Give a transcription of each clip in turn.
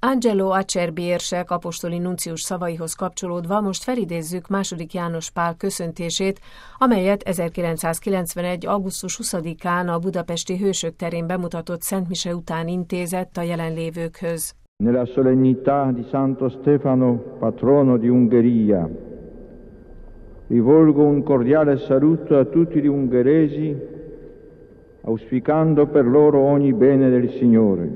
Angelo Acerbi érsek apostoli nuncius szavaihoz kapcsolódva most felidézzük II. János Pál köszöntését, amelyet 1991. augusztus 20-án a budapesti Hősök terén bemutatott szentmise után intézett a jelenlévőkhöz. Nella solennità di Santo Stefano, patrono di Ungheria, rivolgo un cordiale saluto a tutti gli ungheresi, auspicando per loro ogni bene del Signore.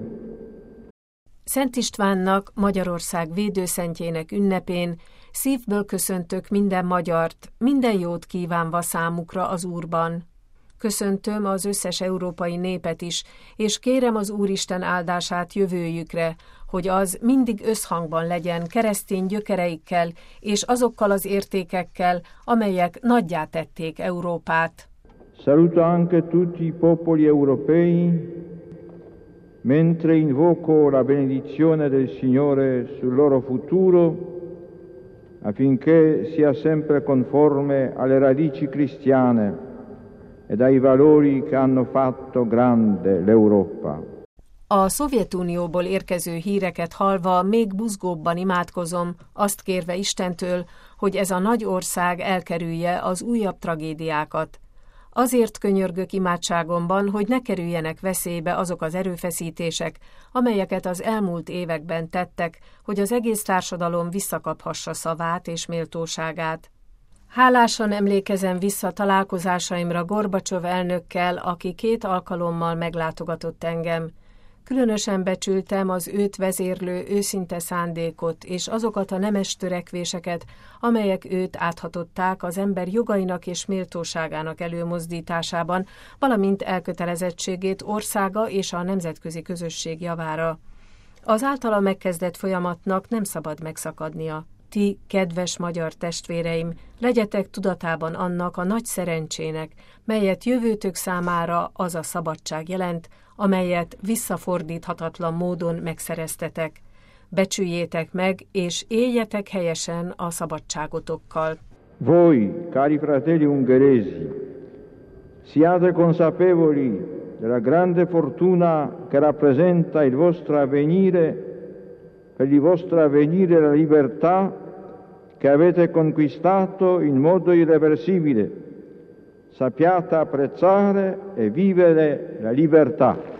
Szent Istvánnak, Magyarország védőszentjének ünnepén szívből köszöntök minden magyart, minden jót kívánva számukra az Úrban. Köszöntöm az összes európai népet is, és kérem az Úristen áldását jövőjükre, hogy az mindig összhangban legyen keresztény gyökereikkel és azokkal az értékekkel, amelyek nagyjá tették Európát. Saluto anche tutti i popoli europei, mentre invoco la benedizione del Signore sul loro futuro, affinché sia sempre conforme alle radici cristiane ed ai valori che hanno fatto grande l'Europa. A Szovjetunióból érkező híreket hallva még buzgóbban imádkozom, azt kérve Istentől, hogy ez a nagy ország elkerülje az újabb tragédiákat. Azért könyörgök imádságomban, hogy ne kerüljenek veszélybe azok az erőfeszítések, amelyeket az elmúlt években tettek, hogy az egész társadalom visszakaphassa szavát és méltóságát. Hálásan emlékezem vissza találkozásaimra Gorbacsov elnökkel, aki 2 alkalommal meglátogatott engem. Különösen becsültem az őt vezérlő őszinte szándékot és azokat a nemes törekvéseket, amelyek őt áthatották az ember jogainak és méltóságának előmozdításában, valamint elkötelezettségét országa és a nemzetközi közösség javára. Az általa megkezdett folyamatnak nem szabad megszakadnia. Ti, kedves magyar testvéreim, legyetek tudatában annak a nagy szerencsének, melyet jövőtök számára az a szabadság jelent, amelyet visszafordíthatatlan módon megszereztetek. Becsüljétek meg, és éljetek helyesen a szabadságotokkal. Voi, cari fratelli ungheresi, siate consapevoli della grande fortuna che rappresenta il vostro avvenire, per il vostro avvenire la libertà che avete conquistato in modo irreversibile. Sappiate apprezzare e vivere la libertà.